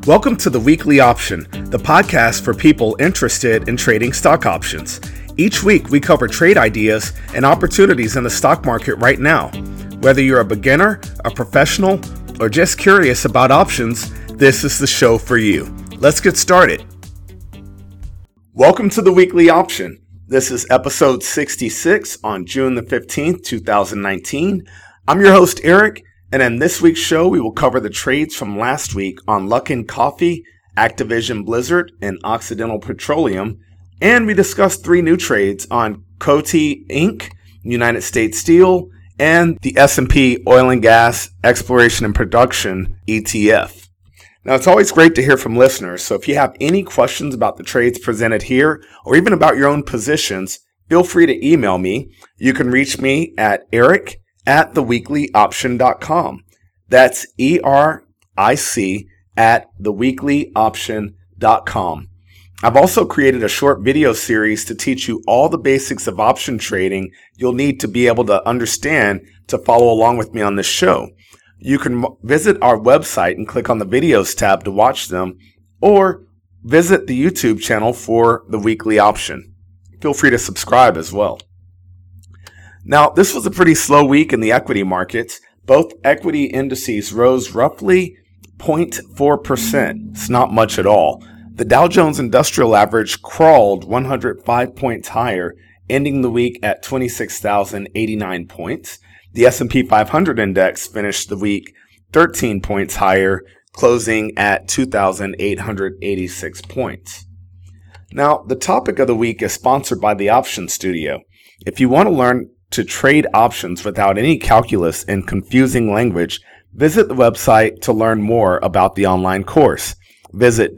Welcome to the Weekly Option, the podcast for people interested in trading stock options. Each week, we cover trade ideas and opportunities in the stock market right now. Whether you're a beginner, a professional, or just curious about options, this is the show for you. Let's get started. Welcome to the Weekly Option. This is episode 66 on June the 15th, 2019. I'm your host, Eric. And in this week's show, we will cover the trades from last week on Luckin Coffee, Activision Blizzard, and Occidental Petroleum. And we discussed three new trades on Coty Inc., United States Steel, and the S&P Oil and Gas Exploration and Production ETF. Now, it's always great to hear from listeners, so if you have any questions about the trades presented here, or even about your own positions, feel free to email me. You can reach me at eric@theweeklyoption.com. That's ERIC@theweeklyoption.com. I've also created a short video series to teach you all the basics of option trading you'll need to be able to understand to follow along with me on this show. You can visit our website and click on the videos tab to watch them, or visit the YouTube channel for the Weekly Option. Feel free to subscribe as well. Now, this was a pretty slow week in the equity markets. Both equity indices rose roughly 0.4%. It's not much at all. The Dow Jones Industrial Average crawled 105 points higher, ending the week at 26,089 points. The S&P 500 index finished the week 13 points higher, closing at 2,886 points. Now, the topic of the week is sponsored by the Option Studio. If you want to learn to trade options without any calculus and confusing language, visit the website to learn more about the online course. Visit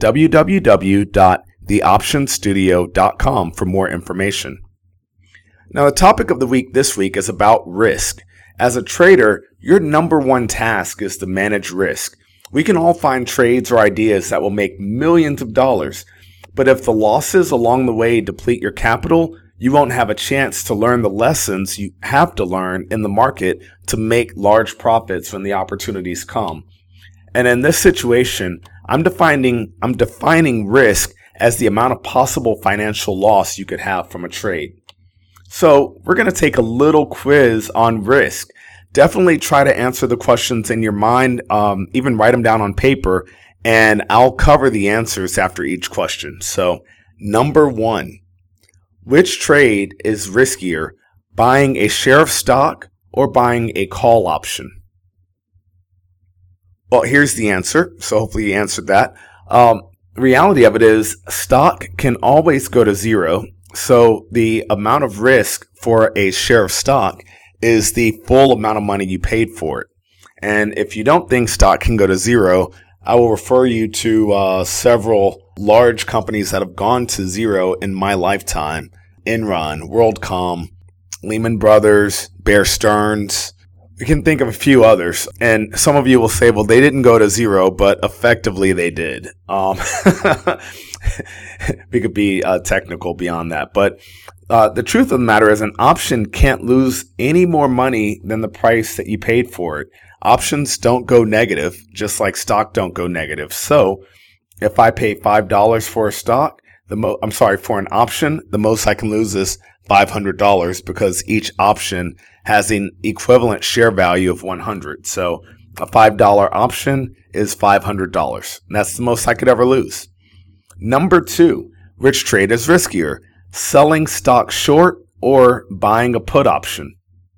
www.theoptionstudio.com for more information. Now, the topic of the week this week is about risk. As a trader, your number one task is to manage risk. We can all find trades or ideas that will make millions of dollars, but if the losses along the way deplete your capital, you won't have a chance to learn the lessons you have to learn in the market to make large profits when the opportunities come. And in this situation, I'm defining risk as the amount of possible financial loss you could have from a trade. So we're going to take a little quiz on risk. Definitely try to answer the questions in your mind, even write them down on paper, and I'll cover the answers after each question. So, number one. Which trade is riskier, buying a share of stock or buying a call option? Well, here's the answer. So hopefully you answered that. The reality of it is stock can always go to zero. So the amount of risk for a share of stock is the full amount of money you paid for it. And if you don't think stock can go to zero, I will refer you to several large companies that have gone to zero in my lifetime. Enron, WorldCom, Lehman Brothers, Bear Stearns. We can think of a few others. And some of you will say, well, they didn't go to zero, but effectively they did. We could be technical beyond that. But the truth of the matter is an option can't lose any more money than the price that you paid for it. Options don't go negative, just like stock don't go negative. So if I pay $5 for a stock, for an option, the most I can lose is $500 because each option has an equivalent share value of 100. So a $5 option is $500. And that's the most I could ever lose. Number two, which trade is riskier? Selling stock short or buying a put option?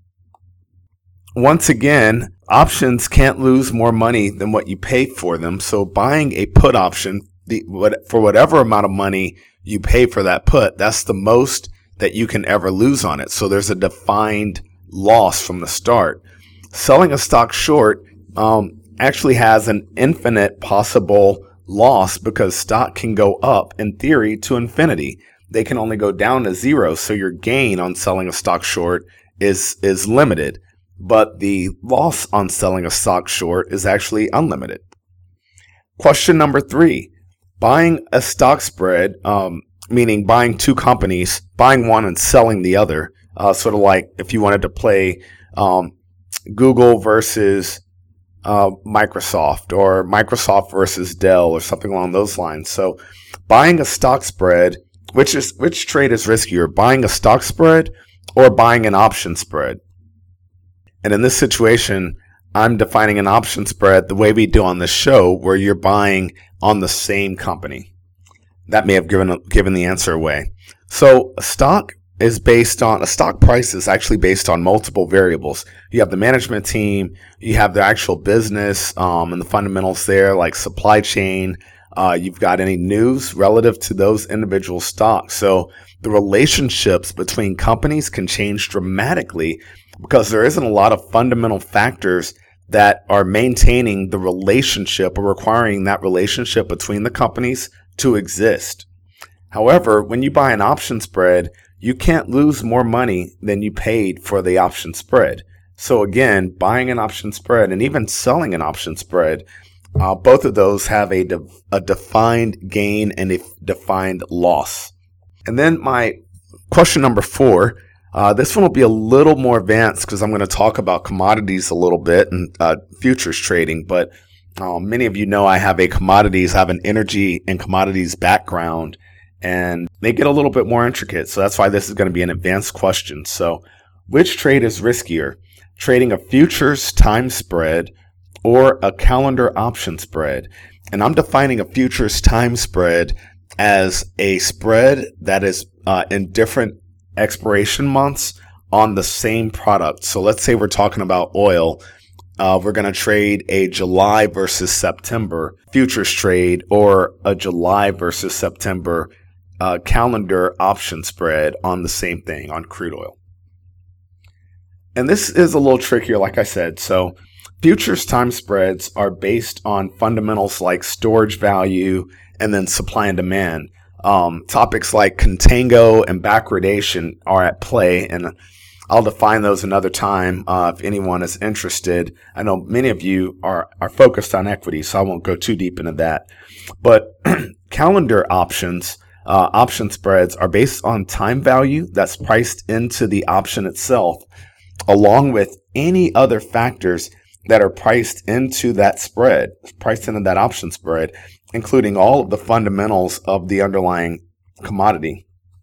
Once again, options can't lose more money than what you pay for them. So buying a put option, for whatever amount of money you pay for that put, that's the most that you can ever lose on it. So there's a defined loss from the start. Selling a stock short actually has an infinite possible loss because stock can go up, in theory, to infinity. They can only go down to zero, so your gain on selling a stock short is limited. But the loss on selling a stock short is actually unlimited. Question number three. Buying a stock spread, meaning buying two companies, buying one and selling the other, sort of like if you wanted to play Google versus Microsoft, or Microsoft versus Dell, or something along those lines. So buying a stock spread, which trade is riskier, buying a stock spread or buying an option spread? And in this situation, I'm defining an option spread the way we do on this show, where you're buying on the same company. That may have given the answer away. So a stock price is actually based on multiple variables. You have the management team, you have the actual business, and the fundamentals there, like supply chain. You've got any news relative to those individual stocks. So the relationships between companies can change dramatically because there isn't a lot of fundamental factors that are maintaining the relationship or requiring that relationship between the companies to exist. However, when you buy an option spread, you can't lose more money than you paid for the option spread. So again, buying an option spread and even selling an option spread, both of those have a defined gain and a defined loss. And then my question number 4, this one will be a little more advanced because I'm going to talk about commodities a little bit and futures trading. But many of you know I have an energy and commodities background, and they get a little bit more intricate. So that's why this is going to be an advanced question. So which trade is riskier, trading a futures time spread or a calendar option spread? And I'm defining a futures time spread as a spread that is in different expiration months on the same product. So let's say we're talking about oil. We're going to trade a July versus September futures trade or a July versus September calendar option spread on the same thing, on crude oil. And this is a little trickier, like I said. So futures time spreads are based on fundamentals like storage value and then supply and demand. Topics like contango and backwardation are at play, and I'll define those another time if anyone is interested. I know many of you are focused on equity, so I won't go too deep into that. But calendar options, option spreads are based on time value that's priced into the option itself, along with any other factors that are priced into that spread, priced into that option spread, including all of the fundamentals of the underlying commodity.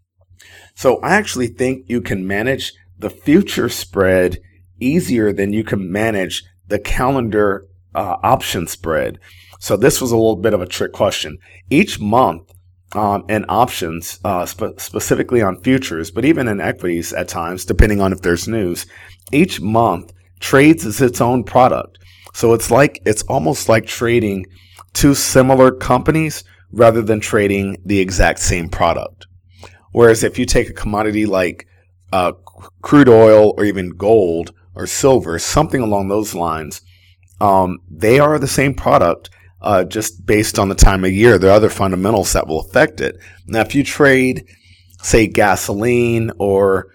So I actually think you can manage the future spread easier than you can manage the calendar option spread. So this was a little bit of a trick question. Each month in options, specifically on futures, but even in equities at times, depending on if there's news, each month trades as its own product. So it's almost like trading two similar companies rather than trading the exact same product. Whereas if you take a commodity like crude oil or even gold or silver, something along those lines, they are the same product, just based on the time of year. There are other fundamentals that will affect it. Now, if you trade, say, gasoline or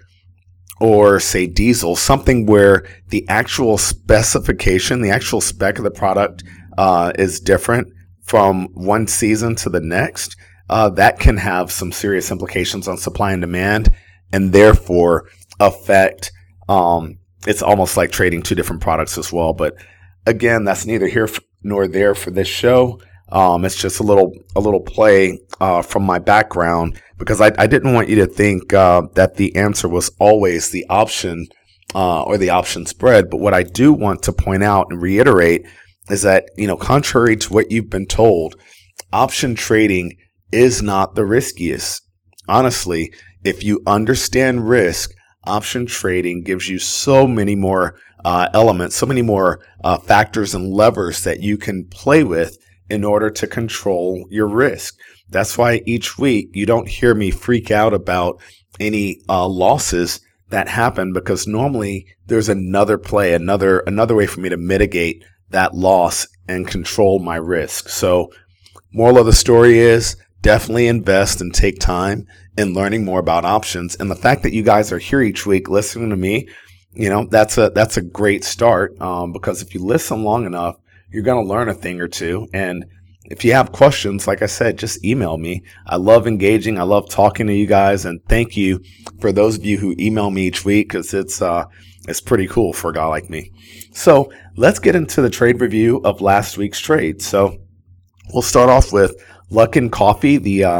say diesel, something where the actual specification, the actual spec of the product is different from one season to the next, that can have some serious implications on supply and demand, and therefore affect, it's almost like trading two different products as well. But again, that's neither here nor there for this show. It's just a little play from my background, because I didn't want you to think that the answer was always the option or the option spread. But what I do want to point out and reiterate is that, contrary to what you've been told, option trading is not the riskiest. Honestly, if you understand risk, option trading gives you so many more elements, so many more factors and levers that you can play with in order to control your risk. That's why each week you don't hear me freak out about any losses that happen, because normally there's another play, another way for me to mitigate that loss and control my risk. So moral of the story is definitely invest and take time in learning more about options. And the fact that you guys are here each week listening to me, that's a great start, because if you listen long enough, you're going to learn a thing or two. And if you have questions, like I said, just email me. I love engaging. I love talking to you guys. And thank you for those of you who email me each week, because It's pretty cool for a guy like me. So let's get into the trade review of last week's trade. So we'll start off with Luckin Coffee,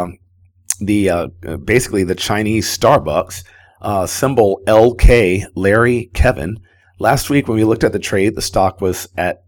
basically the Chinese Starbucks, symbol LK, Larry Kevin. Last week when we looked at the trade, the stock was at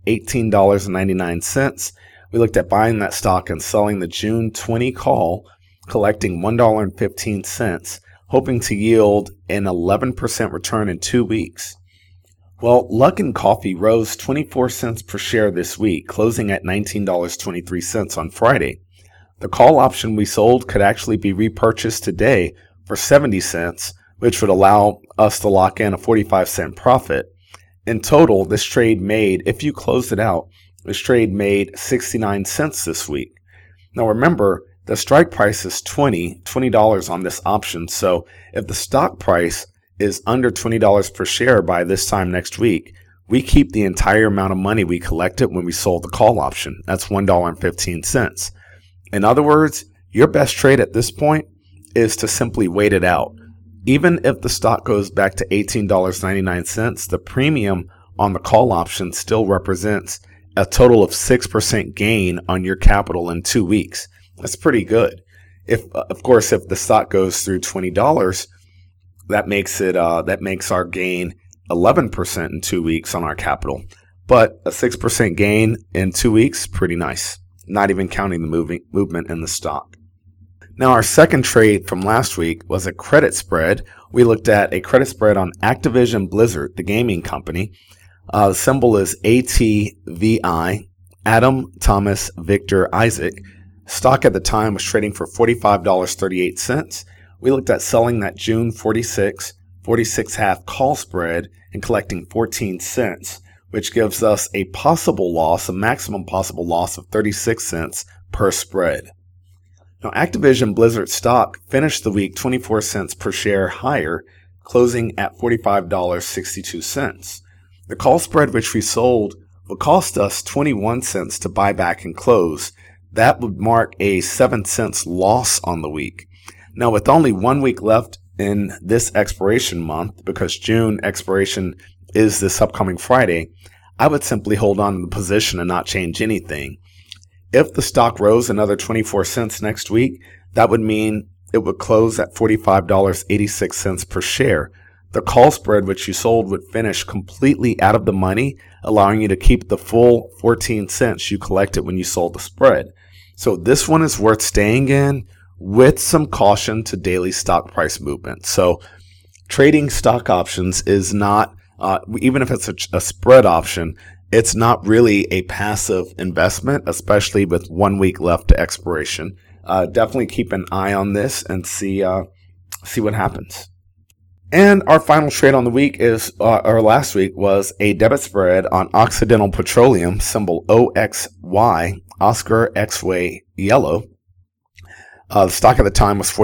$18.99. We looked at buying that stock and selling the June 20 call, collecting $1.15, hoping to yield an 11% return in 2 weeks. Well, Luckin Coffee rose 24 cents per share this week, closing at $19.23 on Friday. The call option we sold could actually be repurchased today for 70 cents, which would allow us to lock in a 45-cent profit. In total, this trade made, if you closed it out, this trade made 69 cents this week. Now remember, the strike price is $20 on this option, so if the stock price is under $20 per share by this time next week, we keep the entire amount of money we collected when we sold the call option. That's $1.15. In other words, your best trade at this point is to simply wait it out. Even if the stock goes back to $18.99, the premium on the call option still represents a total of 6% gain on your capital in 2 weeks. That's pretty good. Of course, if the stock goes through $20, that makes our gain 11% in 2 weeks on our capital. But a 6% gain in 2 weeks, pretty nice. Not even counting the movement in the stock. Now, our second trade from last week was a credit spread. We looked at a credit spread on Activision Blizzard, the gaming company. The symbol is ATVI, Adam, Thomas, Victor, Isaac. Stock at the time was trading for $45.38. We looked at selling that June 46.5 call spread and collecting 14 cents, which gives us a maximum possible loss of 36 cents per spread. Now, Activision Blizzard stock finished the week 24 cents per share higher, closing at $45.62. The call spread which we sold would cost us 21 cents to buy back and close. That would mark a 7 cents loss on the week. Now, with only 1 week left in this expiration month, because June expiration is this upcoming Friday, I would simply hold on to the position and not change anything. If the stock rose another 24 cents next week, that would mean it would close at $45.86 per share. The call spread which you sold would finish completely out of the money, allowing you to keep the full 14 cents you collected when you sold the spread. So this one is worth staying in with some caution to daily stock price movement. So trading stock options is not, even if it's a spread option, it's not really a passive investment, especially with 1 week left to expiration. Definitely keep an eye on this and see what happens. And our final trade on the week last week was a debit spread on Occidental Petroleum, symbol OXY, Oscar X-Way Yellow. The stock at the time was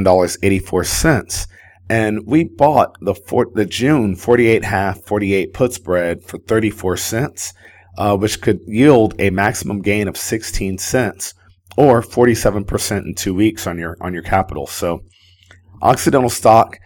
$47.84. And we bought the June 48 put spread for 34 cents, which could yield a maximum gain of 16 cents or 47% in 2 weeks on your capital. So Occidental stock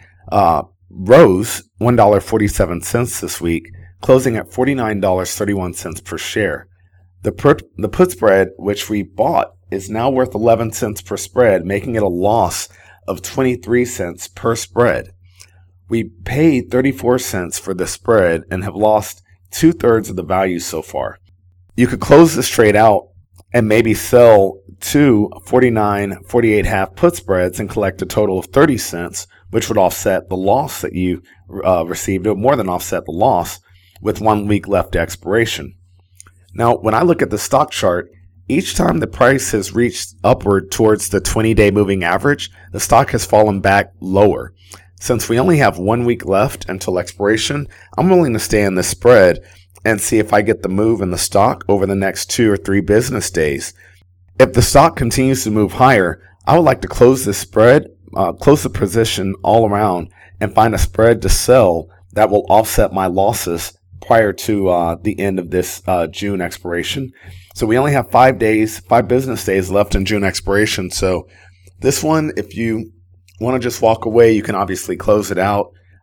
rose $1.47 this week, closing at $49.31 per share. The put spread, which we bought, is now worth 11 cents per spread, making it a loss of 23 cents per spread. We paid 34 cents for the spread and have lost 2/3 of the value so far. You could close this trade out and maybe sell two 48.5 put spreads and collect a total of 30 cents, which would offset the loss that you received, or more than offset the loss, with 1 week left to expiration. Now, when I look at the stock chart, each time the price has reached upward towards the 20-day moving average, the stock has fallen back lower. Since we only have 1 week left until expiration, I'm willing to stay in this spread and see if I get the move in the stock over the next 2 or 3 business days. If the stock continues to move higher, I would like to close this spread, close the position all around, and find a spread to sell that will offset my losses prior to the end of this June expiration. So we only have 5 business days left in June expiration. So this one, if you want to just walk away, you can obviously close it out.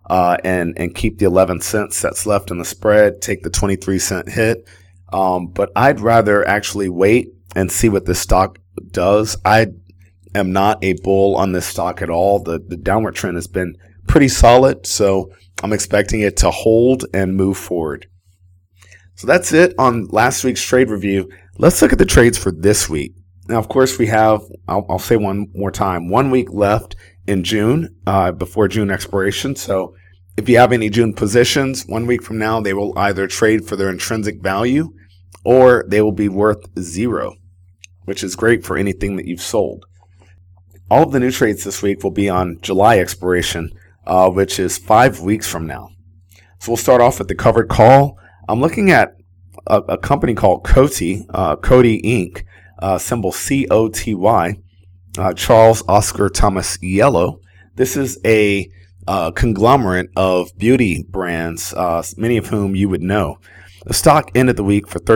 and keep the 11 cents that's left in the spread, take the 23-cent hit. But I'd rather actually wait and see what this stock does. I am not a bull on this stock at all. The downward trend has been pretty solid, so I'm expecting it to hold and move forward. So that's it on last week's trade review. Let's look at the trades for this week. Now, of course, we have, I'll say one more time, 1 week left in June, before June expiration. So if you have any June positions, 1 week from now, they will either trade for their intrinsic value or they will be worth zero, which is great for anything that you've sold. All of the new trades this week will be on July expiration, which is 5 weeks from now. So we'll start off with the covered call. I'm looking at a company called Coty, Coty Inc., symbol COTY, Charles Oscar Thomas Yellow. This is a conglomerate of beauty brands, many of whom you would know. The stock ended the week for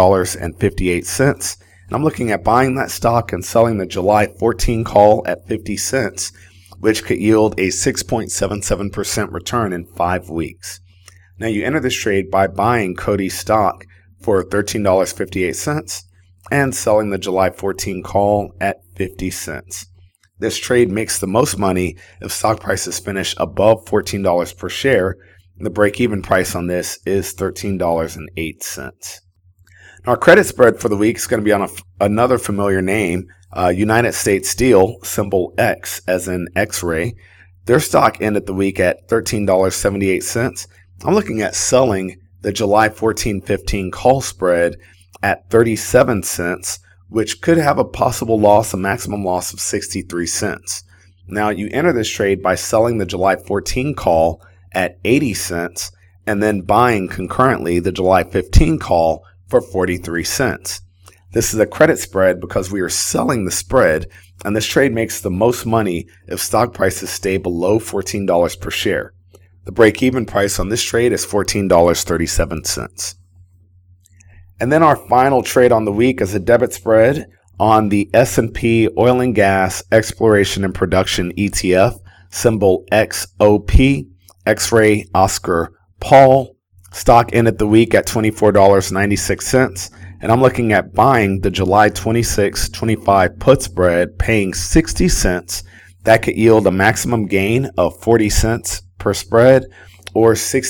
$13.58, and I'm looking at buying that stock and selling the July 14 call at 50 cents, which could yield a 6.77% return in 5 weeks. Now, you enter this trade by buying Coty stock for $13.58 and selling the July 14 call at 50 cents. This trade makes the most money if stock prices finish above $14 per share. The break-even price on this is $13.08. Now, our credit spread for the week is going to be on another familiar name, United States Steel, symbol X as in X-ray. Their stock ended the week at $13.78. I'm looking at selling the July 14-15 call spread at 37 cents, which could have a possible loss, a maximum loss of 63 cents. Now, you enter this trade by selling the July 14 call at 80 cents and then buying concurrently the July 15 call for 43 cents. This is a credit spread because we are selling the spread, and this trade makes the most money if stock prices stay below $14 per share. The break-even price on this trade is $14.37. And then our final trade on the week is a debit spread on the S&P Oil and Gas Exploration and Production ETF, symbol XOP, X-Ray Oscar Paul. Stock ended the week at $24.96, and I'm looking at buying the July 26-25 put spread, paying 60 cents. That could yield a maximum gain of 40 cents per spread, or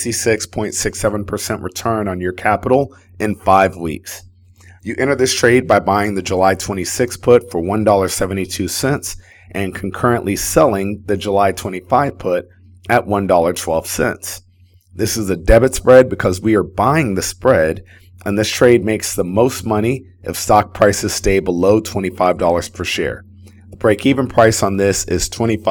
66.67% return on your capital in 5 weeks. You enter this trade by buying the July 26 put for $1.72 and concurrently selling the July 25 put at $1.12. This is a debit spread because we are buying the spread, and this trade makes the most money if stock prices stay below $25 per share. The break-even price on this is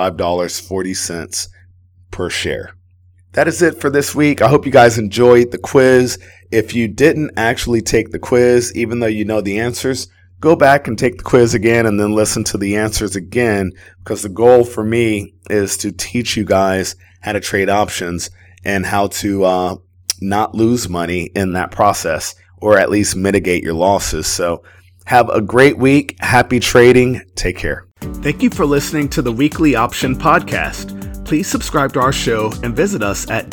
$25.40 per share. That is it for this week. I hope you guys enjoyed the quiz. If you didn't actually take the quiz, even though you know the answers, go back and take the quiz again and then listen to the answers again, because the goal for me is to teach you guys how to trade options and how to not lose money in that process, or at least mitigate your losses. So have a great week. Happy trading. Take care. Thank you for listening to the Weekly Option Podcast. Please subscribe to our show and visit us at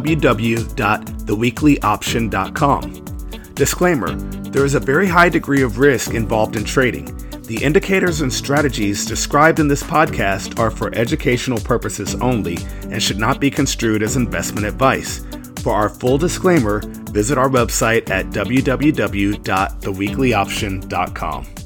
www.theweeklyoption.com. Disclaimer: there is a very high degree of risk involved in trading. The indicators and strategies described in this podcast are for educational purposes only and should not be construed as investment advice. For our full disclaimer, visit our website at www.theweeklyoption.com.